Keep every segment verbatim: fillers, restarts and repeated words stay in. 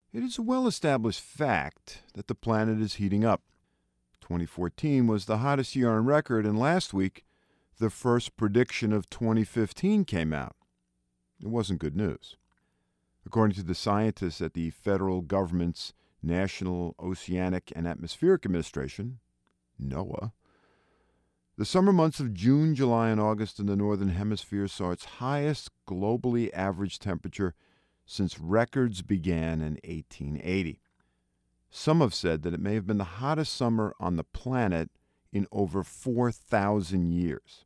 It is a well-established fact that the planet is heating up. twenty fourteen was the hottest year on record, and last week, the first prediction of twenty fifteen came out. It wasn't good news. According to the scientists at the federal government's National Oceanic and Atmospheric Administration, NOAA, the summer months of June, July, and August in the Northern Hemisphere saw its highest globally average temperature since records began in eighteen eighty. Some have said that it may have been the hottest summer on the planet in over four thousand years.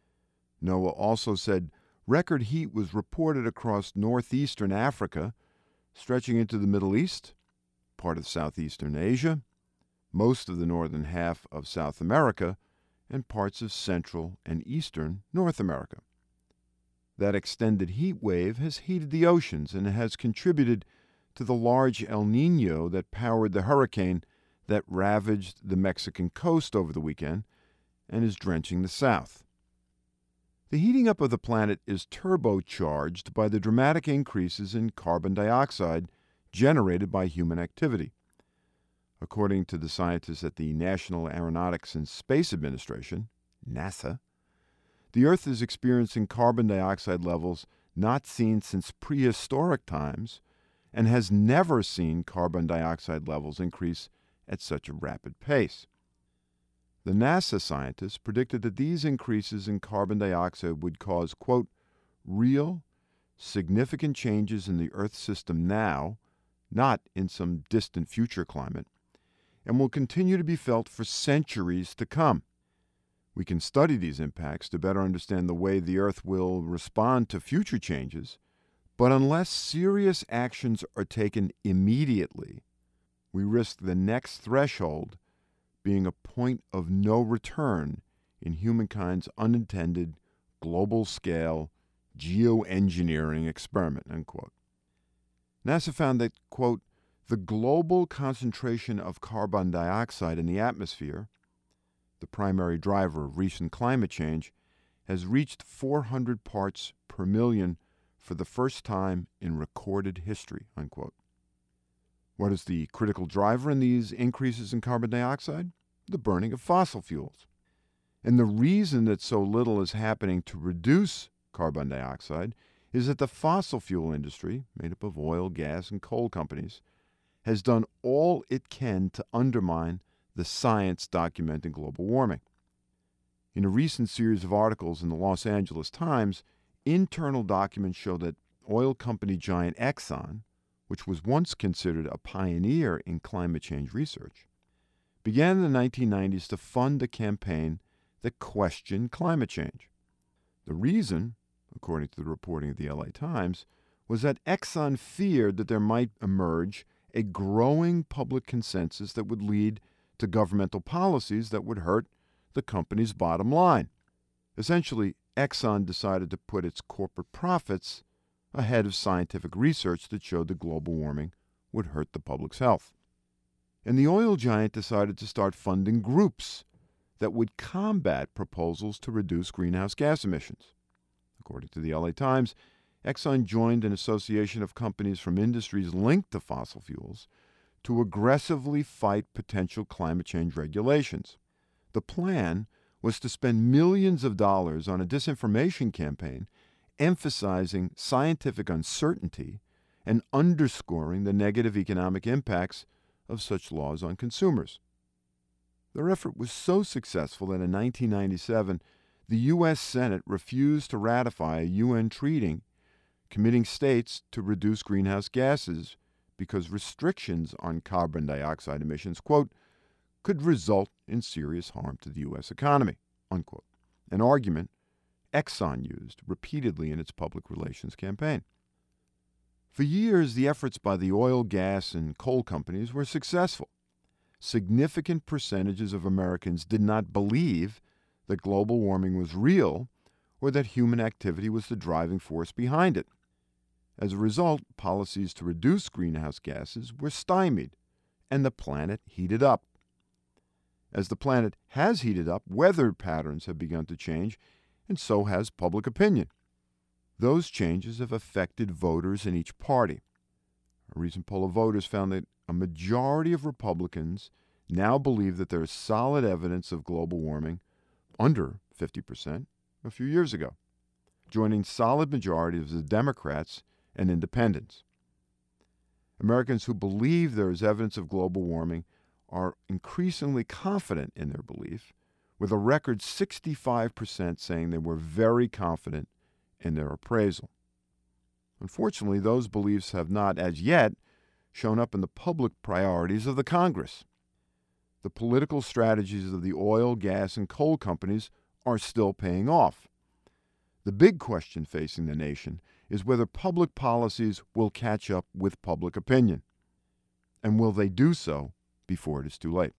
NOAA also said record heat was reported across northeastern Africa, stretching into the Middle East, part of southeastern Asia, most of the northern half of South America, and parts of central and eastern North America. That extended heat wave has heated the oceans and has contributed to the large El Niño that powered the hurricane that ravaged the Mexican coast over the weekend and is drenching the South. The heating up of the planet is turbocharged by the dramatic increases in carbon dioxide generated by human activity. According to the scientists at the National Aeronautics and Space Administration, NASA, the Earth is experiencing carbon dioxide levels not seen since prehistoric times and has never seen carbon dioxide levels increase at such a rapid pace. The NASA scientists predicted that these increases in carbon dioxide would cause, quote, real, significant changes in the Earth system now, not in some distant future climate, and will continue to be felt for centuries to come. We can study these impacts to better understand the way the Earth will respond to future changes, but unless serious actions are taken immediately, we risk the next threshold being a point of no return in humankind's unintended global-scale geoengineering experiment, unquote. NASA found that, quote, the global concentration of carbon dioxide in the atmosphere, the primary driver of recent climate change, has reached four hundred parts per million for the first time in recorded history, unquote. What is the critical driver in these increases in carbon dioxide? The burning of fossil fuels. And the reason that so little is happening to reduce carbon dioxide is that the fossil fuel industry, made up of oil, gas, and coal companies, has done all it can to undermine the science documenting global warming. In a recent series of articles in the Los Angeles Times, internal documents show that oil company giant Exxon, which was once considered a pioneer in climate change research, began in the nineteen nineties to fund a campaign that questioned climate change. The reason, according to the reporting of the L A Times, was that Exxon feared that there might emerge a growing public consensus that would lead to governmental policies that would hurt the company's bottom line. Essentially, Exxon decided to put its corporate profits ahead of scientific research that showed that global warming would hurt the public's health. And the oil giant decided to start funding groups that would combat proposals to reduce greenhouse gas emissions. According to the L A Times, Exxon joined an association of companies from industries linked to fossil fuels to aggressively fight potential climate change regulations. The plan was to spend millions of dollars on a disinformation campaign emphasizing scientific uncertainty and underscoring the negative economic impacts of such laws on consumers. Their effort was so successful that in nineteen ninety-seven, the U S Senate refused to ratify a U N treaty committing states to reduce greenhouse gases because restrictions on carbon dioxide emissions, quote, could result in serious harm to the U S economy, unquote, an argument Exxon used repeatedly in its public relations campaign. For years, the efforts by the oil, gas, and coal companies were successful. Significant percentages of Americans did not believe that global warming was real or that human activity was the driving force behind it. As a result, policies to reduce greenhouse gases were stymied, and the planet heated up. As the planet has heated up, weather patterns have begun to change, and so has public opinion. Those changes have affected voters in each party. A recent poll of voters found that a majority of Republicans now believe that there is solid evidence of global warming, under fifty percent, a few years ago, joining solid majorities of Democrats and independents. Americans who believe there is evidence of global warming are increasingly confident in their belief, with a record sixty-five percent saying they were very confident in their appraisal. Unfortunately, those beliefs have not, as yet, shown up in the public priorities of the Congress. The political strategies of the oil, gas, and coal companies are still paying off. The big question facing the nation is whether public policies will catch up with public opinion. And will they do so before it is too late?